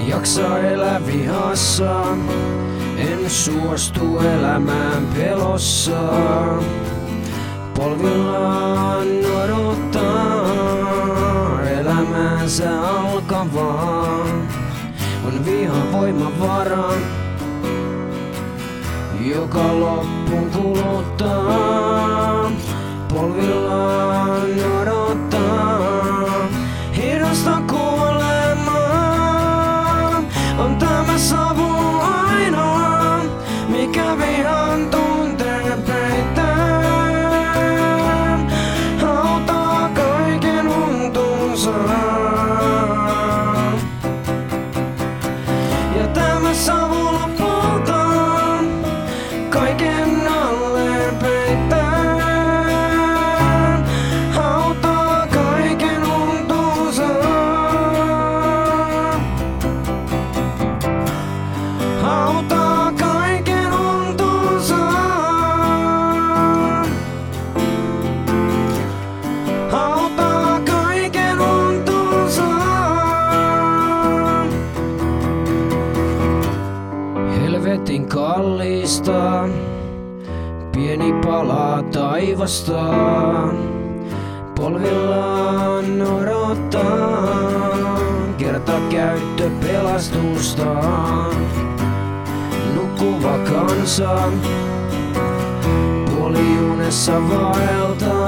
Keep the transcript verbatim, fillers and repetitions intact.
jaksa elää vihassa, en suostu elämään pelossa. Polvillaan odottaa elämäänsä alkavaa. On vihan voimavara, joka loppuun kuluttaa. Polvillaan odottaa hidasta kuolemaa. On tämä savu ainoa, mikä vihan tunteen peittää. Hautaa kaiken untunsa. Ja tämä savu lopulta kaiken alle peittää. Hautaa kaiken untunsa. Hautaa kaiken untunsa. Hautaa kaiken untunsa. Helvetin kallista, pieni pala taivasta. Polvillaan odottaa kertakäyttö pelastusta. Nukkuva kansa puoliunessa vaeltaa.